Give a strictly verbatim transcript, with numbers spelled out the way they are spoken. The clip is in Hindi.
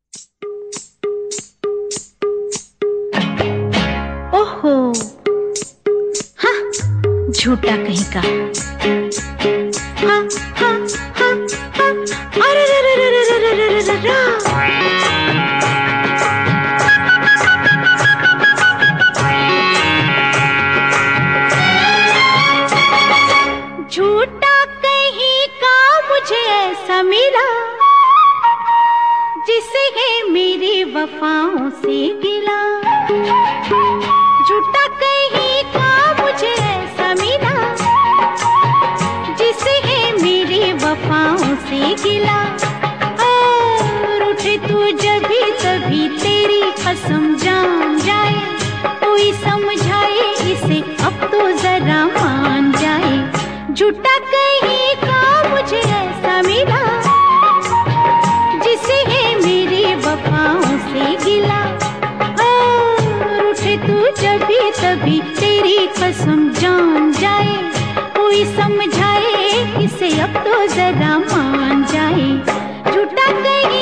ओहो, हाँ, झूठा कहीं का। हाँ, हाँ, हाँ, हाँ, अरे रे रे रे रे रे रे रे रे रे। झूठा कहीं का मुझे ऐसा मिला जिसे है मेरी वफाओं से गिला। झूठा कहीं का मुझे ऐसा मिला जिसे है मेरी वफाओं से गिला। और उठे तू जब भी तभी तेरी कसम जान जाए, कोई समझाए इसे अब तो जरा मान जाए। झूठा कहीं का मुझे ऐसा मिला जिसे है मेरी वफाओं से गिला। और उठे तू जब भी तभी तेरी कसम जान जाए, कोई समझाए इसे अब तो जरा मान जाए। झूठा कहीं